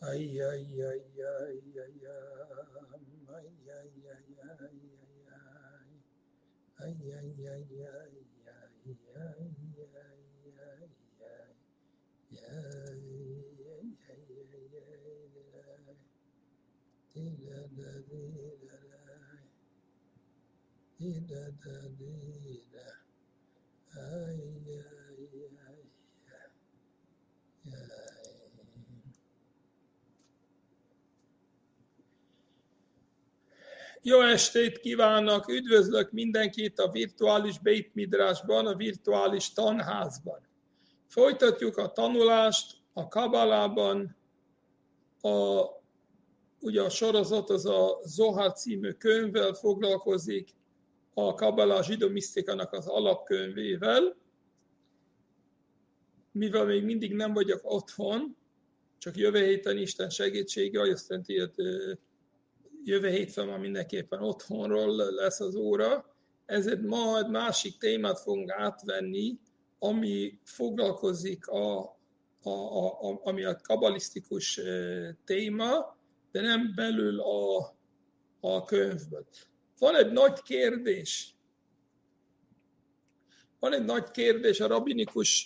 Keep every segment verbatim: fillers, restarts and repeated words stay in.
Ay, ay, ay, ay, ay, ay, ay, ay, ay, ay, ay, Jó estét kívánok, üdvözlök mindenkit a virtuális Beit Midrashban, a virtuális tanházban. Folytatjuk a tanulást a Kabalában, a, ugye a sorozat az a Zohar című könyvvel foglalkozik, a Kabala zsidó misztikának az alapkönyvével. Mivel még mindig nem vagyok otthon, csak jövő héten Isten segítsége, azt jelenti, hogy jövő hétfőn már mindenképpen otthonról lesz az óra, ezért ma egy másik témát fogunk átvenni, ami foglalkozik, a, a, a, a, ami a kabalisztikus téma, de nem belül a, a könyvből. Van egy nagy kérdés, van egy nagy kérdés a rabinikus,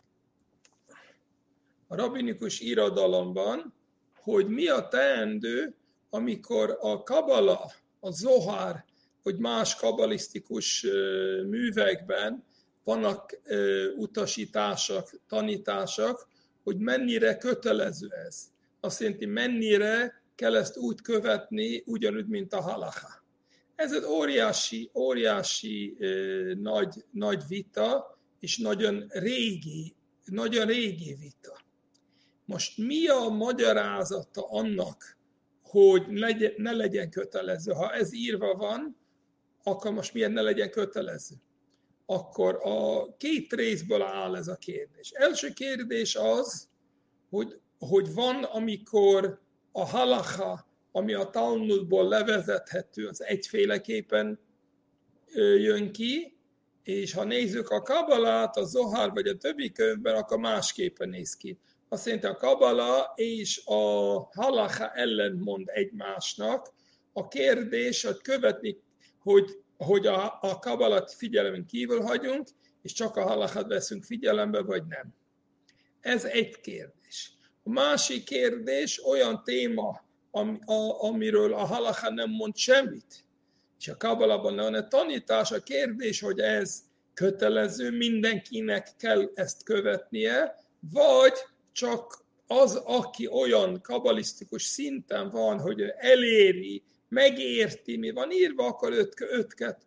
a rabinikus irodalomban, hogy mi a teendő, amikor a Kabala, a Zohar, vagy más kabalisztikus művekben vannak utasítások, tanítások, hogy mennyire kötelező ez. Azt jelenti, mennyire kell ezt úgy követni, ugyanúgy, mint a halacha. Ez egy óriási, óriási nagy, nagy vita, és nagyon régi, nagyon régi vita. Most mi a magyarázata annak, hogy legyen, ne legyen kötelező? Ha ez írva van, akkor most miért ne legyen kötelező? Akkor a két részből áll ez a kérdés. Első kérdés az, hogy, hogy van, amikor a halacha, ami a Talmudból levezethető, az egyféleképpen jön ki, és ha nézzük a Kabalát, a Zohar vagy a többi könyvben, akkor másképpen néz ki. Azt jelenti, a Kabala és a halacha ellentmond egymásnak. A kérdés, hogy követni, hogy, hogy a, a Kabalat figyelemen kívül hagyunk, és csak a halachát veszünk figyelembe, vagy nem. Ez egy kérdés. A másik kérdés olyan téma, am, a, amiről a halacha nem mond semmit. És a Kabalában van egy tanítás, a kérdés, hogy ez kötelező, mindenkinek kell ezt követnie, vagy csak az, aki olyan kabalisztikus szinten van, hogy eléri, megérti, mi van írva, akkor öt, öt,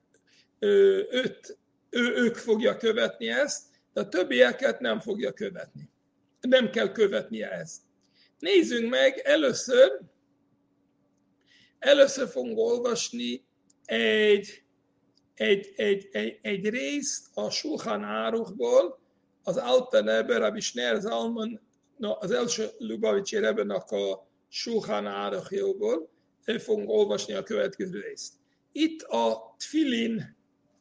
öt, ő, ők fogja követni ezt, de a többieket nem fogja követni. Nem kell követnie ezt. Nézzünk meg, először, először fogunk olvasni egy, egy, egy, egy, egy részt a Sulchan Aruchból, az Alter Rebbe, Rabbi Shneir Zalman, az első Lubavitchi Rebbenek a Sulchan Aruchjából, el fogunk olvasni a következő részt. Itt a tfilin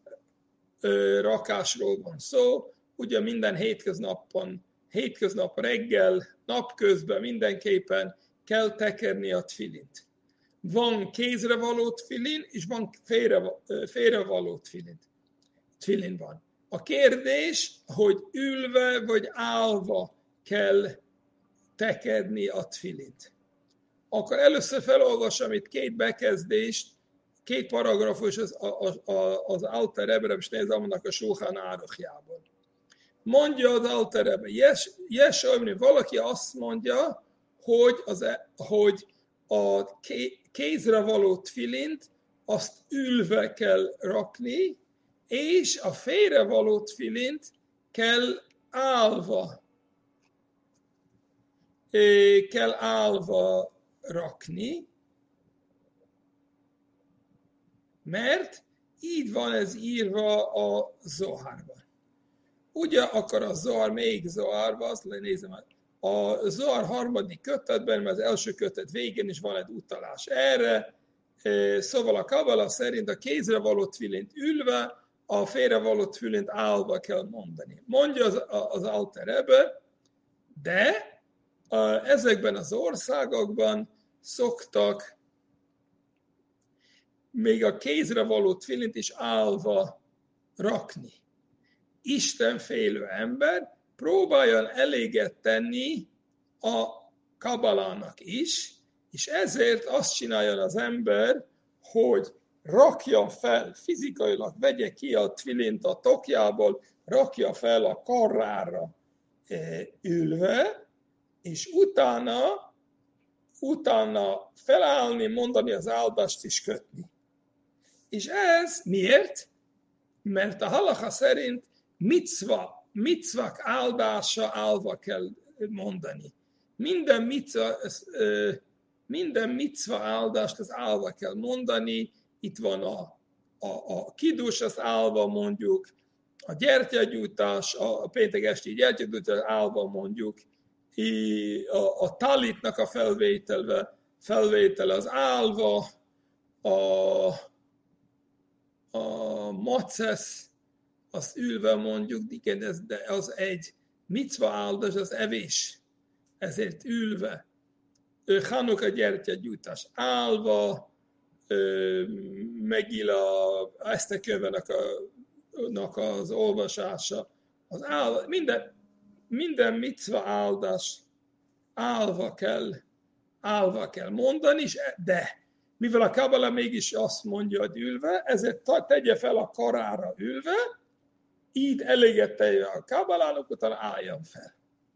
ö, rakásról van szó, ugye minden hétköznapon, hétköznap reggel, napközben mindenképpen kell tekerni a tfilint. Van kézre való tfilin, és van félre, félre való tfilin. Tfilin van. A kérdés, hogy ülve vagy állva kell tekerni a tfilint. Akkor először felolvasom itt két bekezdést, két paragrafus az, az, az Alter Rebbe és Nézalmannak a Sulchan Aruchjából. Mondja az Alter Rebbe, yes, yes, valaki azt mondja, hogy, az, hogy a kézre való tfilint azt ülve kell rakni, és a félre való tfilint kell állva, kell állva rakni, mert így van ez írva a Zoharban. Ugye akkor a Zohar, még Zoharban, azt lenézem, a Zohar harmadik kötetben, mert az első kötet végén is van egy utalás erre, szóval a Kabala szerint a kézre való tfilint ülve, a félre való tfilint állva kell mondani. Mondja az, az Alter Rebbe, de ezekben az országokban szoktak még a kézre való tfilint is állva rakni. Istenfélő ember próbáljon eléget tenni a kabalának is, és ezért azt csináljon az ember, hogy rakja fel, fizikailag vegye ki a tfilint a tokjából, rakja fel a karrára ülve, és utána, utána felállni, mondani az áldást és kötni. És ez miért? Mert a halacha szerint micva, micvak áldása állva kell mondani. Minden micva, minden micva áldást az állva kell mondani. Itt van a, a, a kidus, azt állva mondjuk, a gyertyagyújtás, a péntek esti gyertyagyújtás állva mondjuk, a, a talitnak a felvételve, felvétele az állva, a, a macesz, azt ülve mondjuk, igen, ez, de az egy micva áldás, az evés, ezért ülve. Hanuka gyertyagyújtás állva, megila esztekövenek a az olvasása, az állva, minden, minden micva áldás állva kell, állva kell mondani, de mivel a kabala mégis azt mondja, hogy ülve, ezért tegye fel a karára ülve, így eléget tegye a kabalának, utána álljon fel.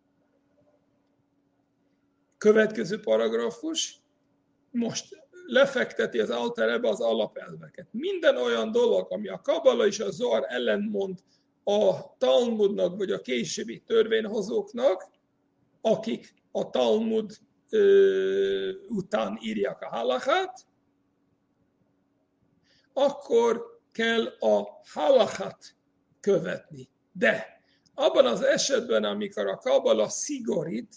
Következő paragrafus, most lefekteti az Alter Rebbe az alapelveket. Minden olyan dolog, ami a kabala és a zohar ellentmond a Talmudnak, vagy a későbbi törvényhozóknak, akik a Talmud ö, után írják a halachát, akkor kell a halachát követni. De abban az esetben, amikor a kabala szigorít,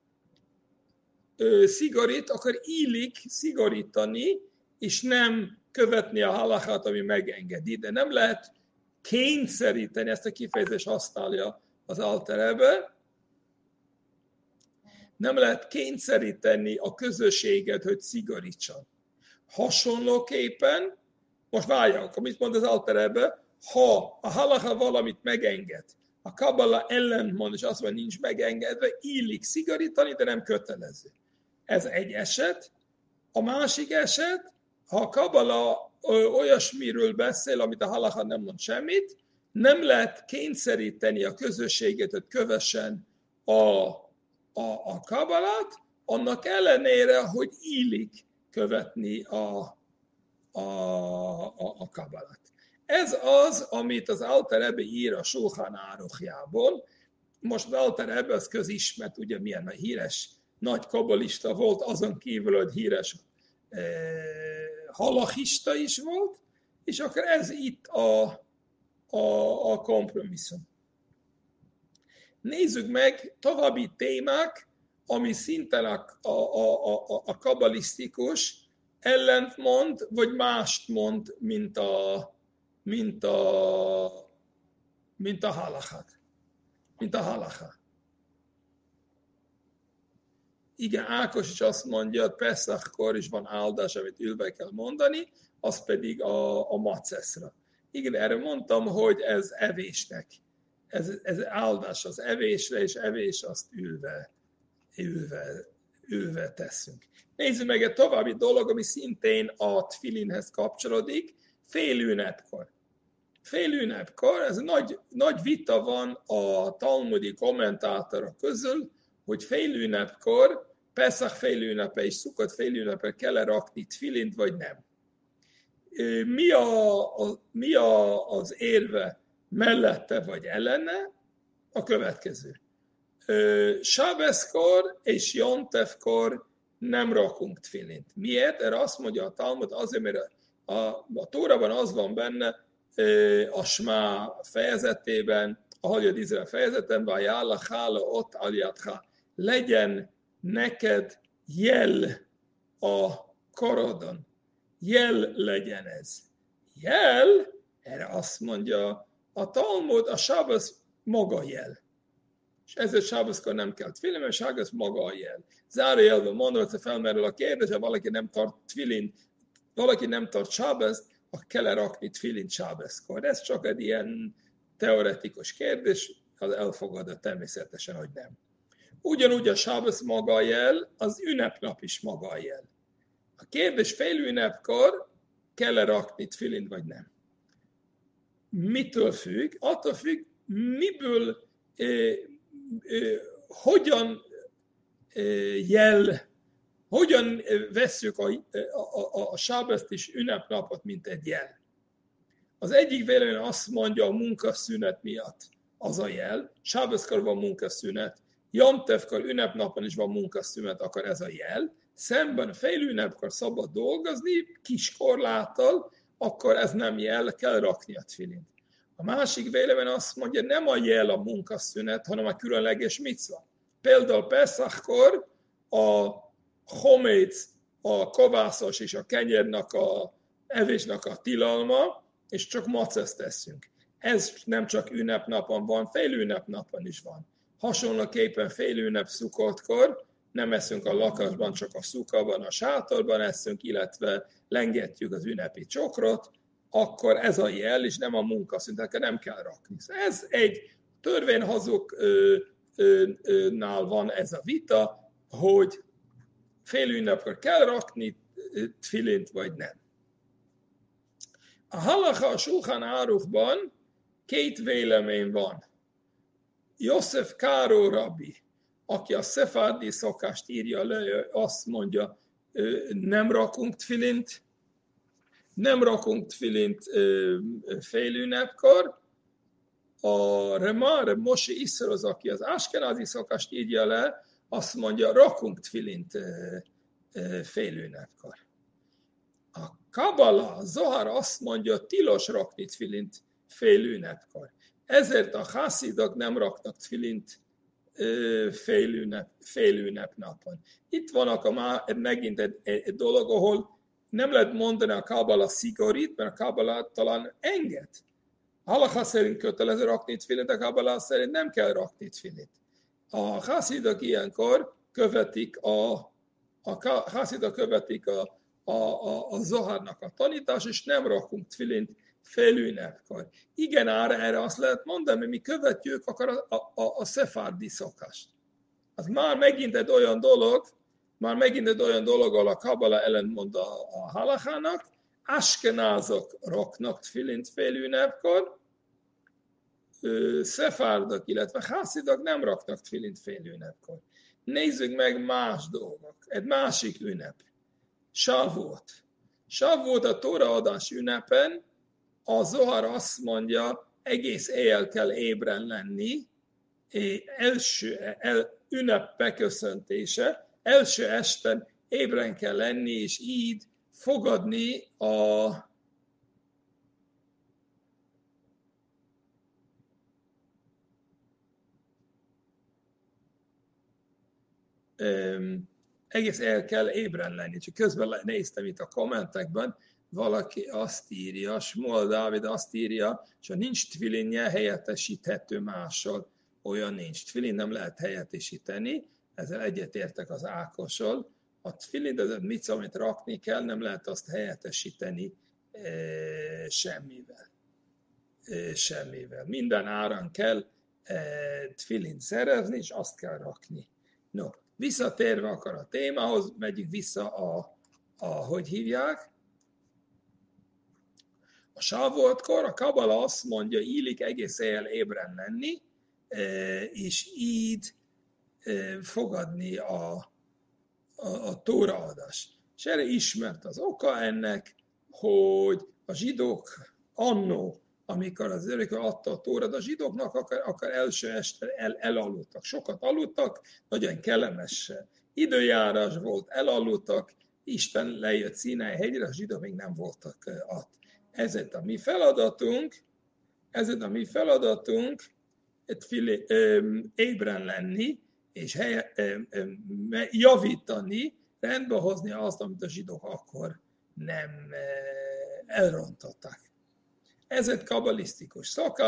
ö, szigorít, akkor illik szigorítani, és nem követni a halachát, ami megengedi. De nem lehet kényszeríteni, ezt a kifejezést használja az Alter Rebbe, nem lehet kényszeríteni a közösséget, hogy szigorítson. Hasonlóképpen, most várjunk, amit mond az Alter Rebbe, ha a halacha valamit megenged, a kabala ellentmond, és azt mondja, nincs megengedve, illik szigorítani, de nem kötelező. Ez egy eset. A másik eset, ha a kabala olyasmiről beszél, amit a halacha nem mond semmit, nem lehet kényszeríteni a közösséget, hogy kövessen a, a, a kabalát, annak ellenére, hogy illik követni a, a, a, a kabalát. Ez az, amit az Alter Rebbe ír a Sulchan Aruchjából. Most az Alter Rebbe az közismert, ugye milyen a híres nagy kabalista volt, azon kívül, hogy híres eh, halachista is volt, és akkor ez itt a, a, a kompromisszum. Nézzük meg további témák, ami szinten a, a, a, a, a kabalisztikus ellentmond, vagy mást mond, mint a, mint a, mint a halachát. Mint a halacha. Igen, Ákos is azt mondja, hogy Peszachkor is van áldás, amit ülve kell mondani, az pedig a, a maceszra. Igen, erre mondtam, hogy ez evésnek. Ez, ez áldás az evésre, és evés azt ülve, ülve, ülve teszünk. Nézzük meg egy további dolog, ami szintén a tfilinhez kapcsolódik, félünnepkor. Félünnepkor, ez nagy, nagy vita van a talmudi kommentátorok közül, hogy félünnepkor, Peszach félünnepe és Szukkot félünnepe kell-e rakni tfilint, vagy nem. Mi, a, a, mi a, az érve mellette vagy ellene? A következő. Sábeszkor és Jontefkor nem rakunk tfilint. Miért? Erre azt mondja a Talmud, azért, mert a, a Tórában az van benne, a Smá fejezetében, a Hagyad Izrael fejezetben, Vájála, Hála, ott Aljadha, legyen neked jel a karodon. Jel legyen ez. Jel, erre azt mondja a Talmud, a sábasz maga jel. és ezért sábeszkor nem kell tfilin, mert sábesz maga a jel. Zárójelben mondom, hogy felmerül a kérdés, ha valaki nem tart tfilin, valaki nem tart sábeszt, akkor kell rakni tfilin sábeszkor. Ez csak egy ilyen teoretikus kérdés, az elfogadott természetesen, hogy nem. Ugyanúgy a sábesz maga a jel, az ünnepnap is maga a jel. A kérdés fél ünnepkor kell-e rakni tfilint, vagy nem. Mitől függ? Attól függ, miből, eh, eh, hogyan eh, jel, hogyan vesszük a, a, a, a sábeszt és ünnepnapot, mint egy jel. Az egyik vélemény azt mondja, a munkaszünet miatt az a jel, sábeszkor van munkaszünet, Jomtevkor ünnepnapon is van munkaszünet, akkor ez a jel, szemben fél ünnepkor szabad dolgozni, kis korláttal, akkor ez nem jel, kell rakni a tfilint. A másik vélemény azt mondja, nem a jel a munkaszünet, hanem a különleges micva. Például Pesachkor a homéc, a kovászos és a kenyérnak a evésnek a tilalma, és csak maceszt teszünk. Ez nem csak ünnepnapon van, fél ünnepnapon is van. Hasonlóképpen fél ünnep Szukkotkor nem eszünk a lakásban, csak a szukában, a sátorban eszünk, illetve lengetjük az ünnepi csokrot, akkor ez a jel, és nem a munkaszünetekre nem kell rakni. Ez egy törvényhozóknál van ez a vita, hogy fél ünnepkor kell rakni tfilint, vagy nem. A halacha a Sulchan Aruchban két vélemény van. József Káró rabbi, aki a szefárdi szokást írja le, azt mondja, nem rakunk tfilint, nem rakunk tfilint fél ünnepkor. A Remar, Moshe Iszroz, aki az áskenázi szokást írja le, azt mondja, rakunk tfilint fél ünnepkor. A Kabala, a Zohar azt mondja, tilos rakni tfilint fél ünnepkor. Ezért a hászidok nem raknak tfilint fél, ünnep, fél ünnepnapon. Itt vannak a má, megint egy, egy dolog, ahol nem lehet mondani a Kabala szigorít, mert a Kabala talán enged. A halacha szerint kötelező rakni tfilint, a Kabala szerint nem kell rakni tfilint. A hászidok ilyenkor követik a, a hászidok követik a, a, a, a Zoharnak a tanítás, és nem rakunk tfilint fél ünnepkor. Igen, ára erre azt lehet mondani, hogy mi követjük akar a, a, a szefárdi szokást. Az már megint egy olyan dolog, már megint egy olyan dolog, ahol a Kabala ellentmond a, a halachának, askenázok raknak tfilint fél ünnepkor, szefárdok, illetve hászidok nem raknak tfilint fél ünnepkor. Nézzük meg más dolgok. Egy másik ünnep. Savót. Savót a Tóraadás ünnepen a Zohar azt mondja, egész éjjel kell ébren lenni, első el, ünnep beköszöntése, első esten ébren kell lenni, és így fogadni a um, egész el kell ébren lenni. Csak közben néztem itt a kommentekben, valaki azt írja, Smol Dávid azt írja, és ha nincs tfilinje, helyettesíthető mással. Olyan nincs. Tfilin nem lehet helyettesíteni, ezzel egyetértek az Ákossal. A tfilin, ez a mica, amit rakni kell, nem lehet azt helyettesíteni e, semmivel. E, semmivel. Minden áron kell e, tfilin szerezni, és azt kell rakni. No, visszatérve akar a témához, megyünk vissza a, a hogy hívják, a sávoltkor a Kabala azt mondja, illik egész éjjel ébren lenni, és így fogadni a, a, a tóraadás. És erre ismert az oka ennek, hogy a zsidók annó, amikor az örökké adta a tórát, a zsidóknak akar, akar első este el, elaludtak. Sokat aludtak, nagyon kellemes időjárás volt, elaludtak, Isten lejött Színai hegyre, a zsidók még nem voltak ott. Ezért a mi feladatunk, ezért a mi feladatunk fili, ébren lenni, és helye, javítani, rendbe hozni azt, amit a zsidók akkor nem elrontották. Ez egy kabalisztikus szokás,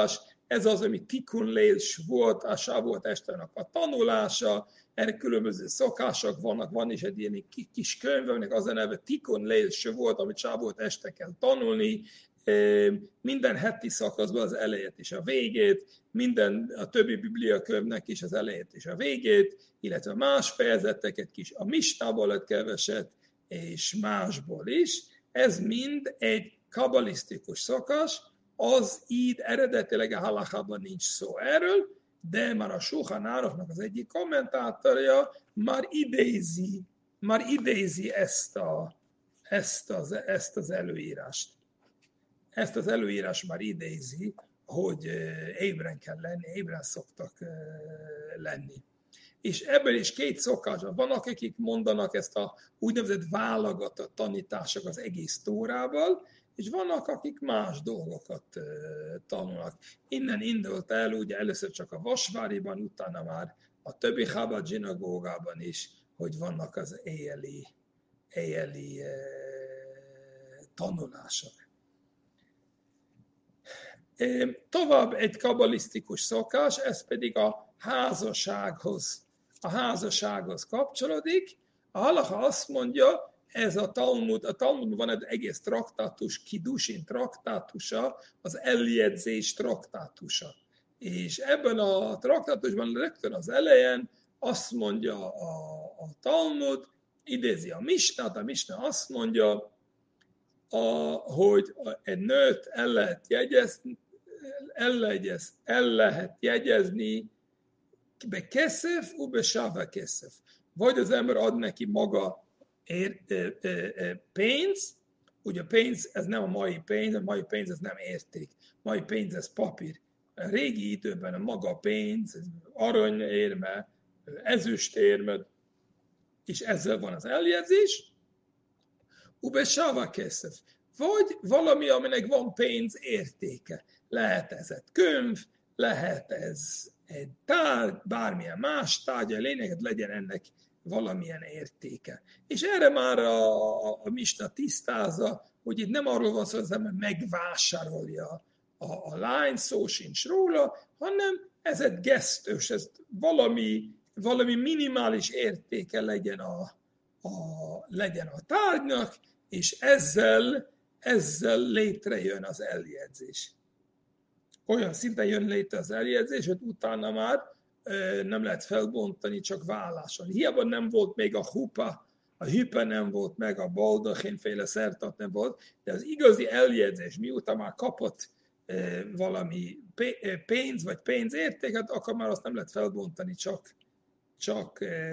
ez az, ami Tikkun Leil volt, a Sávuot estének a tanulása, erre különböző szokások vannak, van is egy ilyen kis könyv, aminek az a neve Tikkun Leil volt, amit Sávuot este kell tanulni, minden heti szakaszban az elejét és a végét, minden a többi bibliakönyvnek is az elejét és a végét, illetve más fejezeteket is, a Misnából egy keveset, és másból is. Ez mind egy kabalisztikus szakasz, az így eredetileg a halachában nincs szó erről, de már a Sulchan Aruchnak az egyik kommentátorja már idézi, már idézi ezt, a, ezt, az, ezt az előírást. Ezt az előírás már idézi, hogy ébren kell lenni, ébren szoktak lenni. És ebből is két szokás van. Vannak, akik mondanak ezt a úgynevezett válogatott tanítások az egész Tórával, és vannak, akik más dolgokat tanulnak. Innen indult el, ugye először csak a Vasváriban, utána már a többi Chabad zsinagógában is, hogy vannak az éjjeli, éjjeli tanulások. Tovább egy kabalisztikus szokás, ez pedig a házassághoz, a házassághoz kapcsolódik. A halacha azt mondja, ez a Talmud, a Talmudban van egy egész traktátus, Kidusin traktátusa, az eljegyzés traktátusa. És ebben a traktátusban rögtön az elején azt mondja a, a Talmud, idézi a Misnát, a Misna azt mondja, a, hogy egy nőt el lehet jegyezni, el, legyez, el lehet jegyezni be keszef, be sáva keszef. Vagy az ember ad neki maga ér, e, e, e, pénz, ugye pénz, ez nem a mai pénz, a mai pénz ez nem érték, a mai pénz ez papír. A régi időben a maga pénz, aranyérme, ezüstérme, és ezzel van az eljegyzés, ube sáva keszef. Vagy valami, aminek van pénz értéke. Lehet ez egy könyv, lehet ez egy tárgy, bármilyen más tárgy, a lényeget legyen ennek valamilyen értéke. És erre már a, a, a Misna tisztázza, hogy itt nem arról van szó, hogy az ember megvásárolja a, a lány, szó sincs róla, hanem ez egy gesztus, ez valami, valami minimális értéke legyen a, a, legyen a tárgynak, és ezzel, ezzel létrejön az eljegyzés. Olyan szinten jön létre az eljegyzés, hogy utána már ö, nem lehet felbontani, csak válláson. Hiába nem volt még a hupa, a hüpe nem volt meg, a baldachinféle szertartás nem volt, de az igazi eljegyzés, miután már kapott ö, valami pénz vagy pénzértéket, akkor már azt nem lehet felbontani, csak, csak, ö,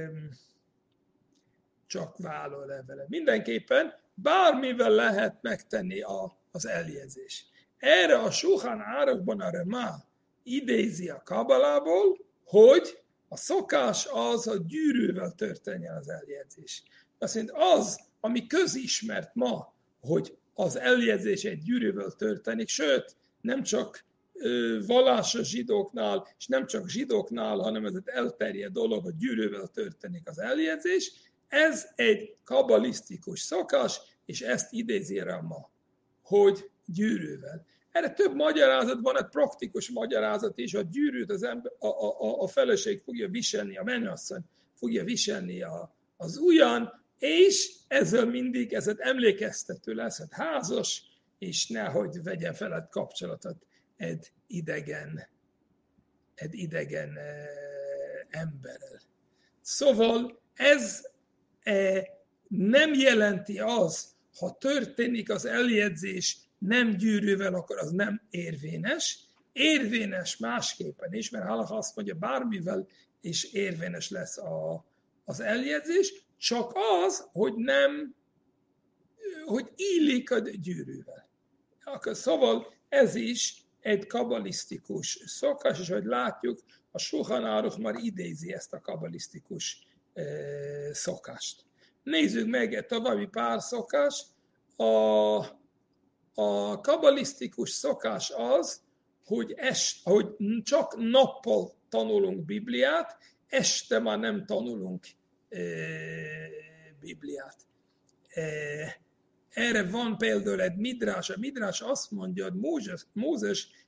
csak vállólevele. Mindenképpen bármivel lehet megtenni a, az eljegyzés. Erre a Sulchan Aruchban a Rema idézi a Kabalából, hogy a szokás az, hogy gyűrűvel történjen az eljegyzés. Azt mondja, az, ami közismert ma, hogy az eljegyzés egy gyűrűvel történik, sőt, nem csak ö, vallásos zsidóknál, és nem csak zsidóknál, hanem ez egy elterjedt dolog, hogy gyűrűvel történik az eljegyzés, ez egy kabalisztikus szokás, és ezt idézi Rema, hogy gyűrűvel. Erre több magyarázat van, egy praktikus magyarázat is, a gyűrűt az ember, a, a, a feleség fogja viselni, a menyasszony fogja viselni a, az ujjan, és ezzel mindig ez egy emlékeztető lesz, egy házas, és nehogy vegyen fel egy kapcsolatot egy idegen, egy idegen eh, emberrel. Szóval ez eh, nem jelenti az, ha történik az eljegyzés nem gyűrűvel, akkor az nem érvényes. Érvényes másképpen is, mert halacha azt mondja, bármivel is érvényes lesz a, az eljegyzés, csak az, hogy nem, hogy illik a gyűrűvel. Akkor szóval ez is egy kabalisztikus szokás, és ahogy látjuk, a Sulchan Aruch már idézi ezt a kabalisztikus eh, szokást. Nézzük meg egy további pár szokás. A, a kabalisztikus szokás az, hogy, est, hogy csak nappal tanulunk Bibliát, este már nem tanulunk e, Bibliát. E, erre van például egy midrás. A midrás azt mondja, hogy Mózes, Mózes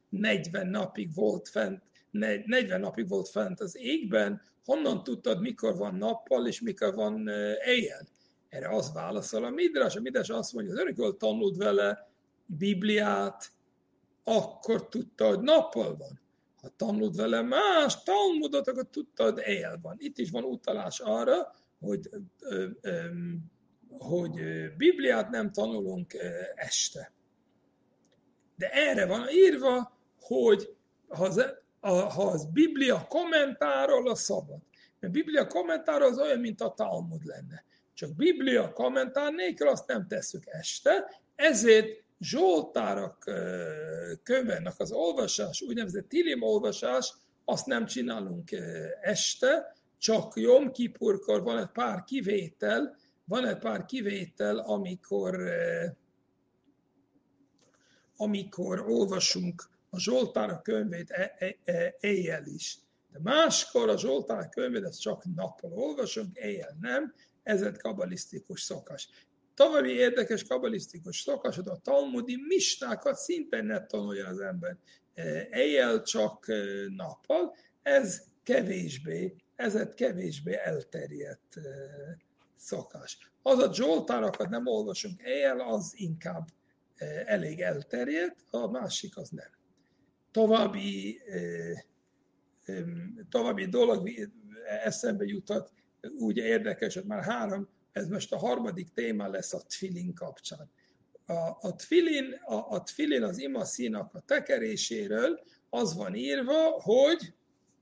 negyven napig volt fent, negyven napig volt fent az égben, honnan tudtad, mikor van nappal, és mikor van éjjel? Erre az válaszol a Midrash. A Midrash azt mondja, az örököl tanult vele Bibliát, akkor tudta, hogy nappal van. Ha tanult vele más Talmudot, akkor tudta, hogy éjjel van. Itt is van utalás arra, hogy, hogy Bibliát nem tanulunk este. De erre van írva, hogy ha az, ha az Biblia kommentárol, az szabad. Mert Biblia kommentár az olyan, mint a Talmud lenne. Csak Biblia kommentár nélkül azt nem tesszük este, ezért Zsoltárak könyvének az olvasás, úgynevezett Tilim olvasás, azt nem csinálunk este, csak Jom Kipurkor van egy pár kivétel, van egy pár kivétel, amikor, amikor olvasunk a Zsoltárak könyvét éjjel is. De máskor a Zsoltárak könyvét ezt csak nappal olvasunk, éjjel nem, ez egy kabalisztikus szokás. További érdekes kabalisztikus szokás, hogy a talmudi misnákat szintén ne tanulja az ember éjjel, csak nappal. Ez kevésbé, ez egy kevésbé elterjedt szokás. Az a Zsoltárakat nem olvasunk éjjel, az inkább elég elterjedt, a másik az nem. További, további dolog eszembe jutott, úgy érdekes, hogy már három, ez most a harmadik téma lesz a tfilin kapcsán. A, a, tfilin, a, a tfilin az ima színak a tekeréséről az van írva, hogy,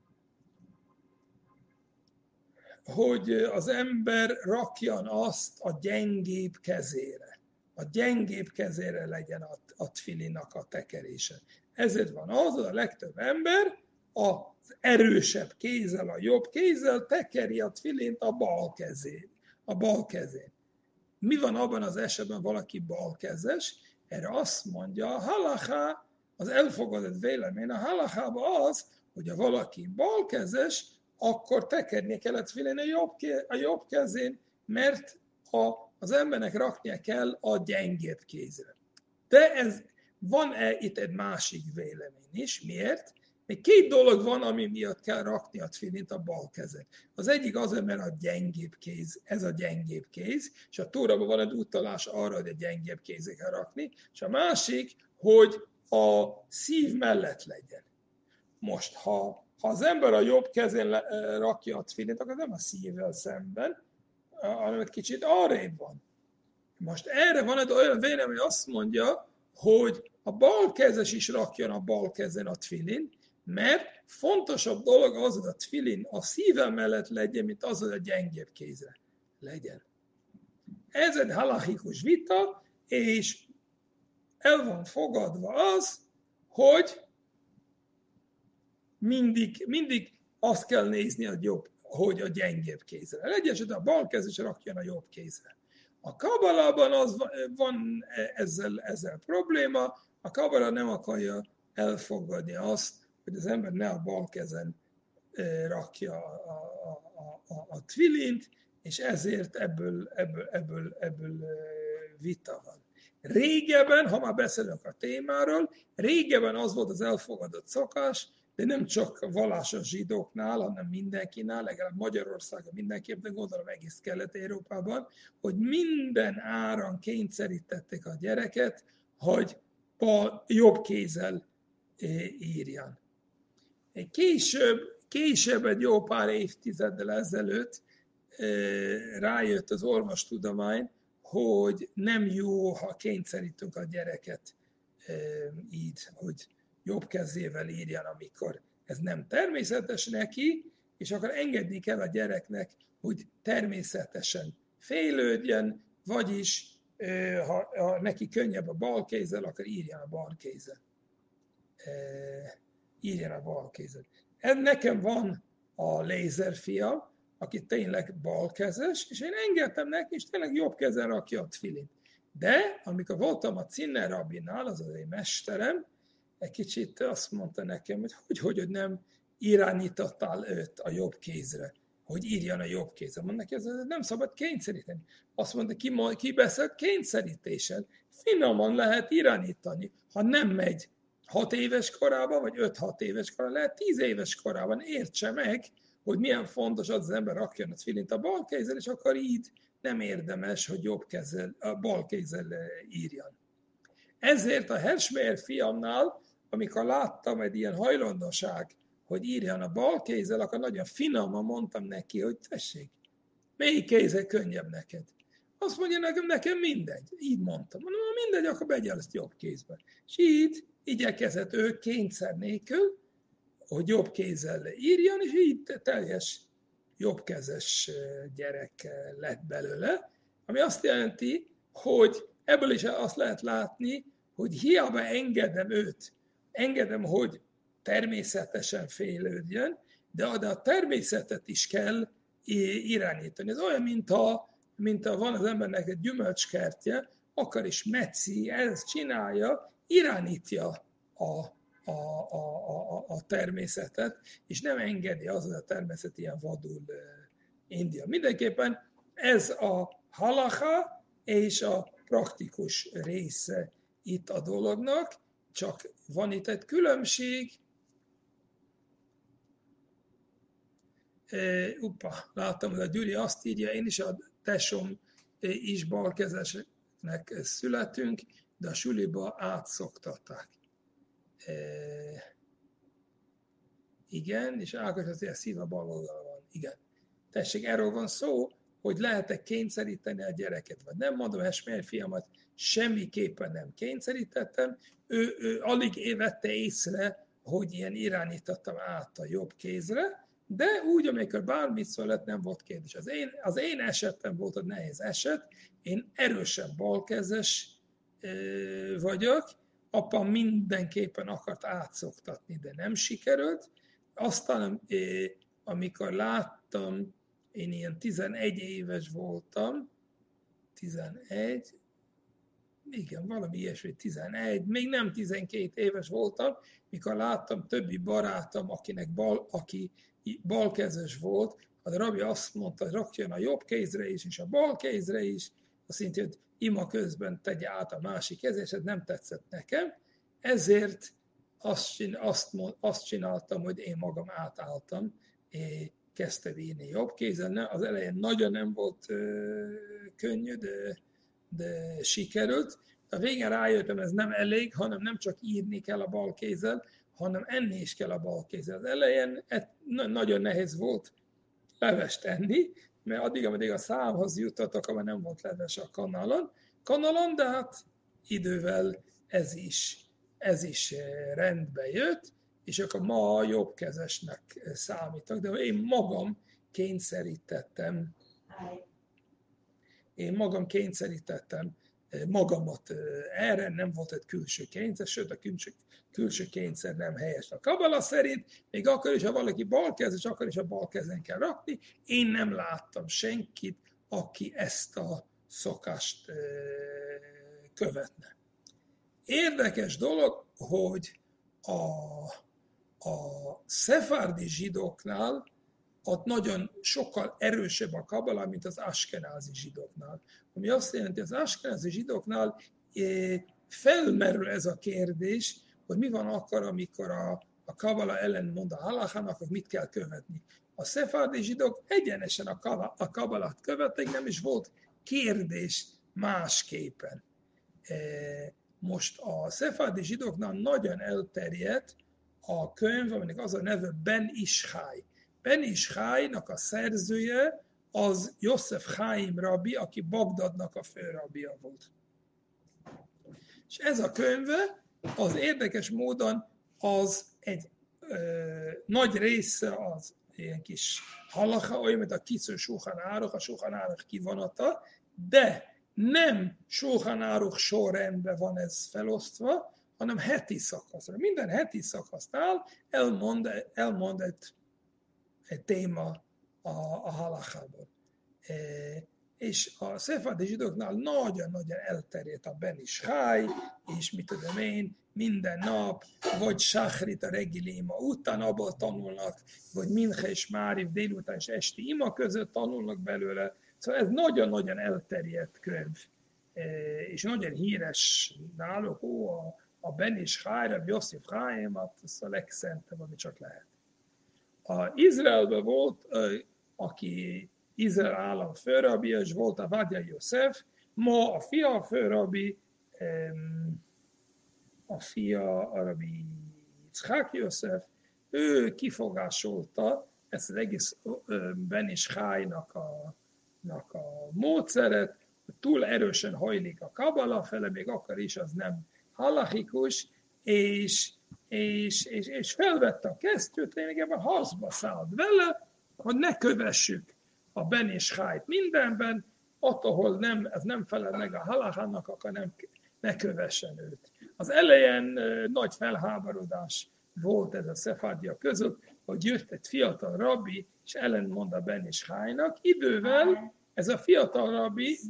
hogy az ember rakjan azt a gyengébb kezére. A gyengébb kezére legyen a, a tfilinnak a tekerése. Ezért van az, hogy a legtöbb ember az erősebb kézzel, a jobb kézzel tekeri a tfilint a bal kezén. A bal kezén. Mi van abban az esetben, valaki balkezes? Erre azt mondja, a halaká, az elfogadott vélemény, a halakában az, hogy ha valaki balkezes, akkor tekernie kell a tfilin a jobb, a jobb kezén, mert a, az embernek raknia kell a gyengébb kézre. De ez, van-e itt egy másik vélemény is? Miért? Még két dolog van, ami miatt kell rakni a tfilint a bal kezet. Az egyik az, mert a gyengébb kéz, ez a gyengébb kéz, és a Tórában van egy utalás arra, hogy a gyengébb kézre kell rakni, és a másik, hogy a szív mellett legyen. Most, ha, ha az ember a jobb kezén rakja a tfilint, akkor nem a szívvel szemben, hanem egy kicsit arrébb van. Most erre van egy olyan vélemény, hogy azt mondja, hogy a bal kezes is rakjon a bal kezen a tfilin, mert fontosabb dolog az, hogy a tfilin a szíve mellett legyen, mint az, hogy a gyengébb kézre legyen. Ez egy halachikus vita, és el van fogadva az, hogy mindig, mindig azt kell nézni, hogy, jobb, hogy a gyengébb kézre legyen, és a bal kez is rakjon a jobb kézre. A kabalában az van ezzel, ezzel probléma, a kabala nem akarja elfogadni azt, hogy az ember ne a bal kezen rakja a, a, a, a, a tfilint, és ezért ebből, ebből, ebből, ebből vita van. Régebben, ha már beszélünk a témáról, régebben az volt az elfogadott szokás, de nem csak a vallásos zsidóknál, hanem mindenkinál, legalább Magyarországon mindenképp, de gondolom egész Kelet-Európában, hogy minden áron kényszerítették a gyereket, hogy a jobb kézzel írjan. Később, később egy jó pár évtizeddel ezelőtt rájött az orvostudomány, hogy nem jó, ha kényszerítünk a gyereket így, hogy jobb kezével írjan, amikor ez nem természetes neki, és akkor engedni kell a gyereknek, hogy természetesen fejlődjön, vagyis ha, ha neki könnyebb a bal kézzel, akkor írjan a bal kézzel. Írjan a bal kézzel. Ez nekem van a lézerfiam, aki tényleg balkezes, és én engedtem neki, és tényleg jobb kezen rakja a tfilint. De amikor voltam a Zinner rabbinál, az az én mesterem, egy kicsit azt mondta nekem, hogy hogy, hogy, hogy nem irányítottál őt a jobb kézre, hogy írjan a jobb kézre. Mondom neki, ez nem szabad kényszeríteni. Azt mondta, ki, ki beszélt kényszerítésen. Finoman lehet irányítani, ha nem megy hat éves korában, vagy öt-hat éves korában, lehet tíz éves korában értse meg, hogy milyen fontos az, az ember rakjon a tfilint a bal kézzel, és akkor így nem érdemes, hogy jobb kézzel, a bal kézzel írjon. Ezért a Hershmeyer fiamnál, amikor láttam egy ilyen hajlandóság, hogy írjan a bal kézzel, akkor nagyon finoman mondtam neki, hogy tessék, melyik kézzel könnyebb neked? Azt mondja nekem, nekem mindegy. Így mondtam. Mondom, mindegy, akkor begyel ezt jobb kézbe. És így igyekezett ő kényszer nélkül, hogy jobb kézzel írjon, és így teljes jobbkezes gyerek lett belőle, ami azt jelenti, hogy ebből is azt lehet látni, hogy hiába engedem őt, engedem, hogy természetesen fejlődjön, de a természetet is kell irányítani. Ez olyan, mint ha, mint ha van az embernek egy gyümölcskertje, akar is metszi, ezt csinálja, irányítja a, a, a, a, a természetet, és nem engedi az, hogy a természet ilyen vadul indja. Mindenképpen ez a halacha és a praktikus része itt a dolognak, csak van itt egy különbség. E, upa, láttam, hogy a Gyuri azt írja, én is a tesom is balkezesnek születünk, de a suliba átszoktatták. E, igen, és Ákos azért szíve bal oldalon van. Igen. Tessék, erről van szó, hogy lehet-e kényszeríteni a gyereket, vagy nem. Mondom, Hershmeyer fiamat semmiképpen nem kényszerítettem. Ő, ő alig vette észre, hogy ilyen irányítottam át a jobb kézre, de úgy, amikor bármit szólett, nem volt kérdés. Az én, az én esetem volt a nehéz eset, én erősen balkezes euh, vagyok, apa mindenképpen akart átszoktatni, de nem sikerült. Aztán, euh, amikor láttam, én ilyen tizenegy éves voltam, tizenegy, igen, valami ilyesmi, tizenegy, még nem tizenkét éves voltam, mikor láttam többi barátom, akinek bal, aki balkezes volt, a rabbi azt mondta, hogy rakjon a jobb kézre is, és a bal kézre is, azt mondja, hogy ima közben tegye át a másik kezre, és ez nem tetszett nekem, ezért azt, azt, azt csináltam, hogy én magam átálltam, és kezdte írni jobb kézzel. Az elején nagyon nem volt ö, könnyű, de, de sikerült. A végén rájöttem, ez nem elég, hanem nem csak írni kell a bal kézzel, hanem enni is kell a bal kézzel. Az elején nagyon nehéz volt levest enni, mert addig, ameddig a számhoz jutottak, amely nem volt leves a kanalon, kanalon, de hát idővel ez is, ez is rendbe jött, és akkor ma jobbkezesnek számítok, de én magam kényszerítettem, én magam kényszerítettem magamat erre, nem volt egy külső kényszer, sőt a külső, külső kényszer nem helyes a kabala szerint, még akkor is, ha valaki balkezes, akkor is a bal kezen kell rakni. Én nem láttam senkit, aki ezt a szokást követne. Érdekes dolog, hogy a A szefárdi zsidóknál ott nagyon sokkal erősebb a kabala, mint az askenázi zsidóknál. Ami azt jelenti, az askenázi zsidóknál felmerül ez a kérdés, hogy mi van akkor, amikor a, a kabala ellen mond a halachának, hogy mit kell követni. A szefárdi zsidók egyenesen a, kala, a kabalát követték, nem is volt kérdés másképpen. Most a szefárdi zsidóknál nagyon elterjedt a könyv, aminek az a neve Ben Ishai. Ben Ishai-nak a szerzője az Yosef Chaim rabbi, aki Bagdadnak a főrabbija volt. És ez a könyve az érdekes módon az egy ö, nagy része az ilyen kis halacha, olyan, mint a Kitzur Shulchan Aruch, a Shulchan Aruch kivonata, de nem Shulchan Aruch sorrendben van ez felosztva, hanem heti szakaszra. Minden heti szakasznál elmond, elmond egy, egy téma a, a halachából. E, és a szefárdi zsidóknál nagyon-nagyon elterjedt a Ben Ishai, és mit tudom én, minden nap, vagy Sachrit a reggeli ima után abból tanulnak, vagy Mincha és Máriv délután és esti ima között tanulnak belőle. Szóval ez nagyon-nagyon elterjedt könyv. E, és nagyon híres náluk, ó, a a Ben Ish Chai, Rabbi Yossi Chaim, az a legszentebb, ami csak lehet. A Izraelben volt, aki Izrael állam főrabbi, és volt a Vadja Yosef, ma a fia a főrabbi, a fia a Rabbi Yitzchak Yosef, ő kifogásolta ezt az egész Ben Ish Chai-nak a, a módszeret, túl erősen hajlik a kabala fele, még akkor is az nem halachikus, és, és, és, és felvette a kesztyűt, lényegében harcba szállt vele, hogy ne kövessük a Ben Ish Chait mindenben, ott, ahol nem, ez nem felel meg a halachának, akkor nem, ne kövessen őt. Az elején nagy felháborodás volt ez a szefárdia között, hogy jött egy fiatal rabbi, és ellentmond a Ben Ish Chainak. Idővel ez a fiatal rabbi,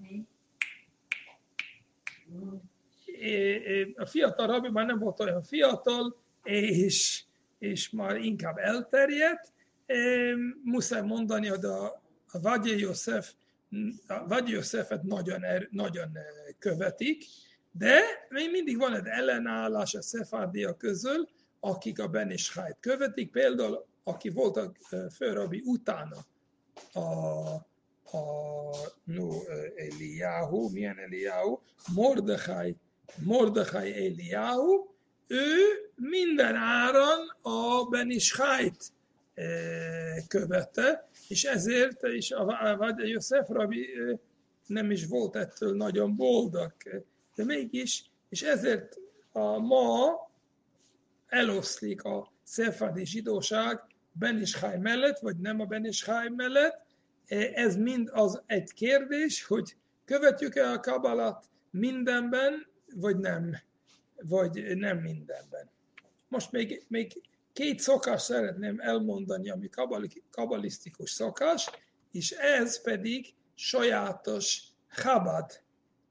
a fiatal rabbi már nem volt olyan fiatal, és, és már inkább elterjedt. Muszáj mondani, hogy a, a Vadja Yosef, a Vadja Yosefet nagyon, nagyon követik, de még mindig van egy ellenállás a szefárdia közül, akik a Ben Ish Chait követik. Például, aki volt a főrabbi utána, a, a no, Eliyahu, milyen Eliyahu? Mordechai, Mordechai Eliyahu, ő minden áron a Ben Ish Chait követte, és ezért is a Vadja Yosef rabbi nem is volt ettől nagyon boldog, de mégis, és ezért a ma eloszlik a szefárdi zsidóság Ben Ish Chai mellett, vagy nem a Ben Ish Chai mellett. Ez mind az egy kérdés, hogy követjük-e a kabalát mindenben, vagy nem, vagy nem mindenben. Most még, még két szokás szeretném elmondani, ami kabalisztikus szokás, és ez pedig sajátos Chabad,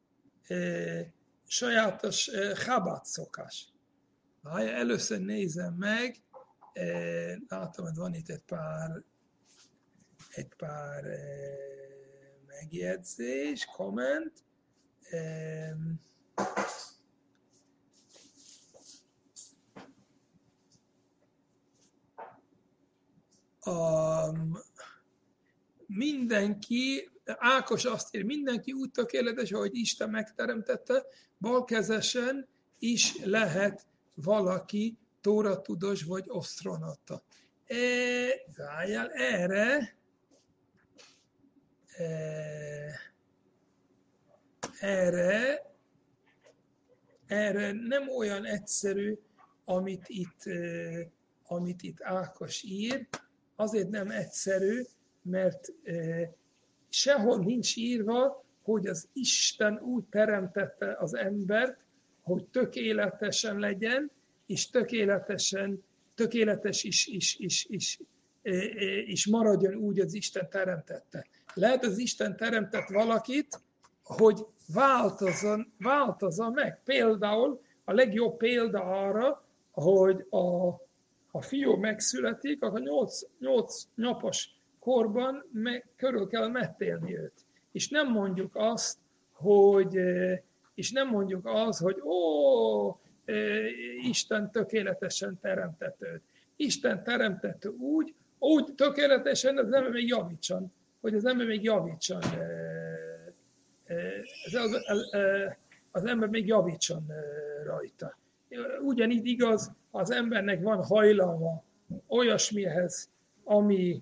sajátos Chabad szokás. Ha először nézem meg, látom, hogy van itt egy pár, egy pár megjegyzés, komment. A, mindenki, Ákos azt ír, mindenki úgy tökéletes, ahogy Isten megteremtette, balkezesen is lehet valaki tóratudós vagy asztronauta. E, várjál, erre, e, erre, erre nem olyan egyszerű, amit itt, e, amit itt Ákos ír, azért nem egyszerű, mert e, sehol nincs írva, hogy az Isten úgy teremtette az embert, hogy tökéletesen legyen, és tökéletesen, tökéletes is, is, is, is, is maradjon úgy, az Isten teremtette. Lehet az Isten teremtett valakit, hogy változzon, változzon meg. Például a legjobb példa arra, hogy a, a fiú megszületik, akkor nyolc, nyolc napos korban meg, körül kell metélni őt. És nem mondjuk azt, hogy és nem mondjuk azt, hogy ó, Isten tökéletesen teremtett őt. Isten teremtett úgy, úgy tökéletesen, az ember még javítson, hogy az ember még javítson, az, az ember még javítson rajta. Ugyanígy igaz, az embernek van hajlama olyasmihez, ami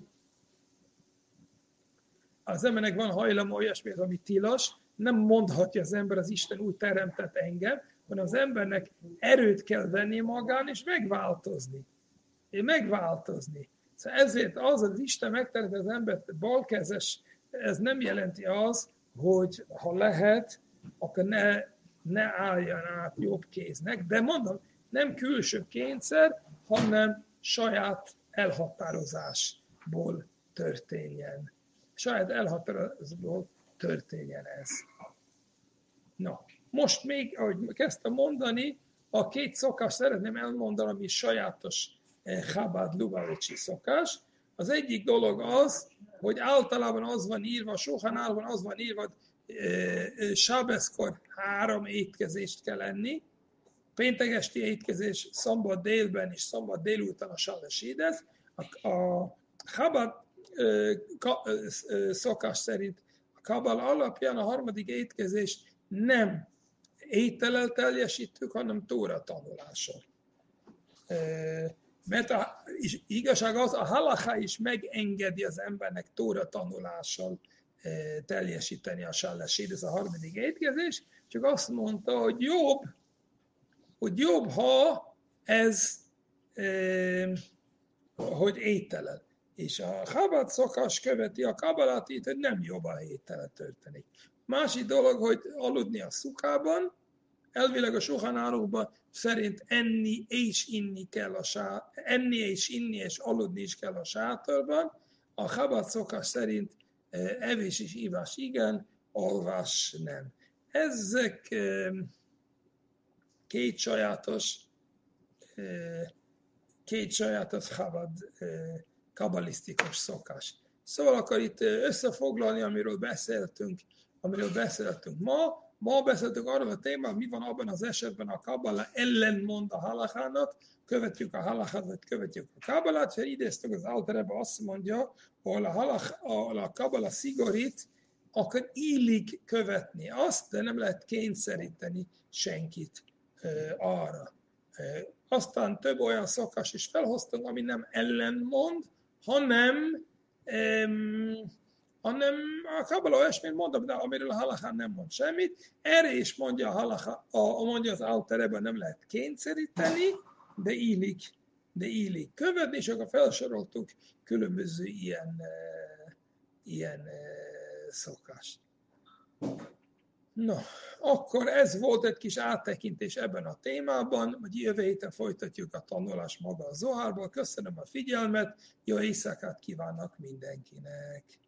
az embernek van hajlama olyasmihez, ami tilos, nem mondhatja az ember, az Isten úgy teremtett engem, hanem az embernek erőt kell venni magán, és megváltozni. Megváltozni. Szóval ezért az, az Isten megteremtett az embert balkezes, ez nem jelenti az, hogy ha lehet, akkor ne, ne álljon át jobb kéznek. De mondom, nem külső kényszer, hanem saját elhatározásból történjen. Saját elhatározásból történjen ez. Na, most még, ahogy kezdtem mondani, a két szokás szeretném elmondani, ami sajátos Chabad Lubavicsi szokás. Az egyik dolog az, hogy általában az van írva, sohanálban az van írva, hogy sábeszkor három étkezést kell enni, péntek esti étkezés szombat délben és szombat délután a Shalashidesz. A, a Chabad szokás szerint a Kabala alapján a harmadik étkezés nem étellel teljesítjük, hanem tóra tanulással. Mert a, igazság az, a halacha is megengedi az embernek tóra tanulással teljesíteni a Shalashid, ez a harmadik étkezés, csak azt mondta, hogy jobb, hogy jobb, ha ez, hogy étellel. És a Chabad szokás követi a Kabalát itt, hogy nem jobb a étellel történik. Másik dolog, hogy aludni a szukában, elvileg a Shulchan Aruchban szerint enni és inni kell a sá... enni és inni és aludni is kell a sátorban. A Chabad szokás szerint evés és ivás igen, alvás nem. Ezek két sajátos két sajátos Chabad kabalisztikus szokás. Szóval akkor itt összefoglalni, amiről beszéltünk, amiről beszéltünk ma. Ma beszéltünk arról a témában, mi van abban az esetben a Kabala ellenmond a halachának, követjük a halachát, vagy követjük a Kabalát, és idéztük az Alter Rebbe azt mondja, ahol a, halach, ahol a Kabala szigorít, akkor illik követni azt, de nem lehet kényszeríteni senkit uh, arra. Uh, aztán több olyan szokás is felhoztunk, ami nem ellenmond, hanem um, hanem a Kabala olyasmit mondom, de amiről a halachán nem mond semmit. Erre is mondja, a halacha, a, mondja az Alter Rebbe, nem lehet kényszeríteni, de illik, de illik követni, és akkor felsoroltuk különböző ilyen, uh, ilyen uh, szokást. No, akkor ez volt egy kis áttekintés ebben a témában, hogy jövő héten folytatjuk a tanulást maga a Zohárból. Köszönöm a figyelmet, jó éjszakát kívánok mindenkinek!